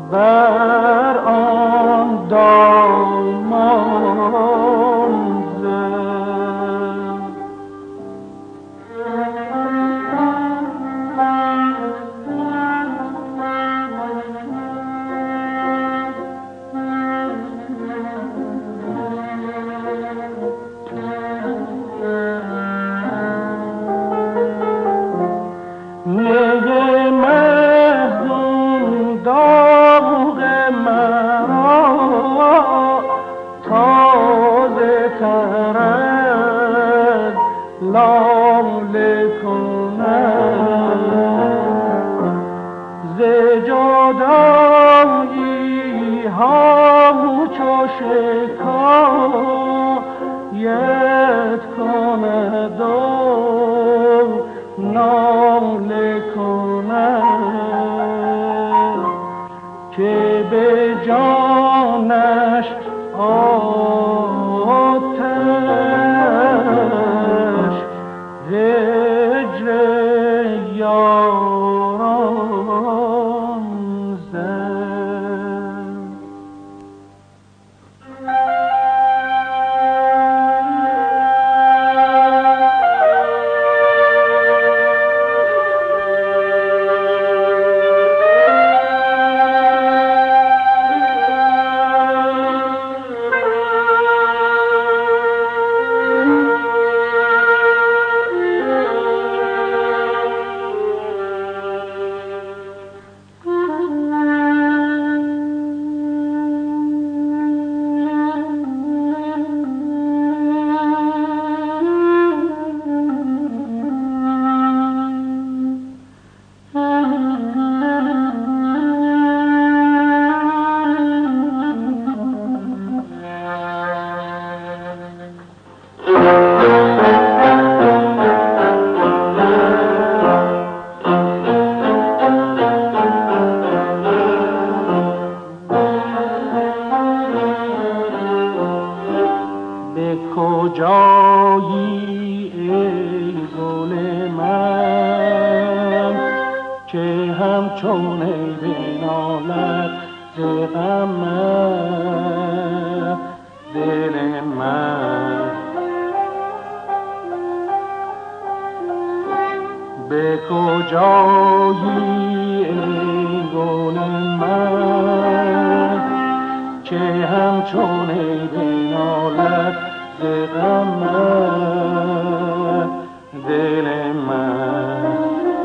بر آن دامان زد. شکایت کند و ناله کند که به جانش آتش هجر یاران زد. کجایی ای گل من که همچون ای بنالد ز غم دل من؟ به کجایی ای گل من که همچون ای بنالد ز غم دل من؟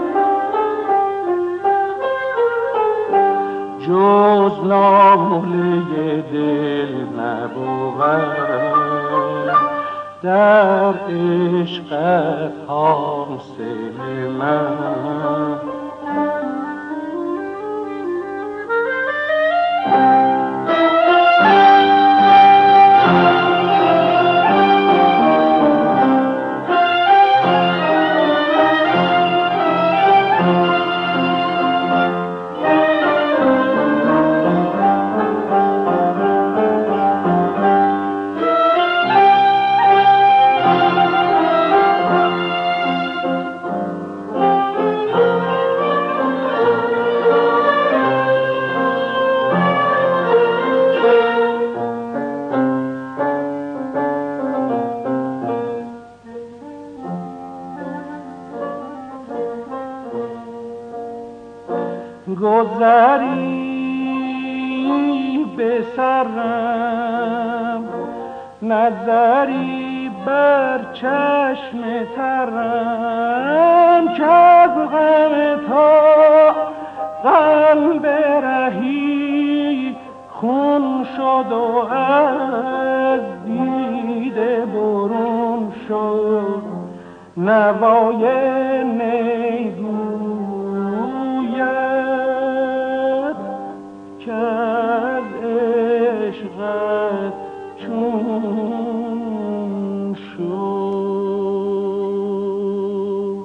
جز ناله دل نبود در عشقت حاصل من. گذری به سرم نظری بر چشم ترم که از غم تو قلب رهی خون شد و از دیده برون شد نوای که از عشقت چون شد.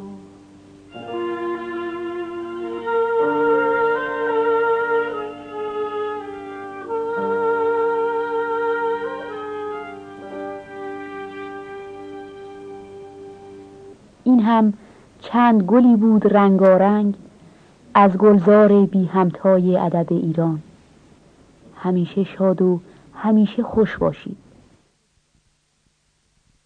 این هم چند گلی بود رنگارنگ از گلزار بی همتای ادب ایران. همیشه شاد و همیشه خوش باشید.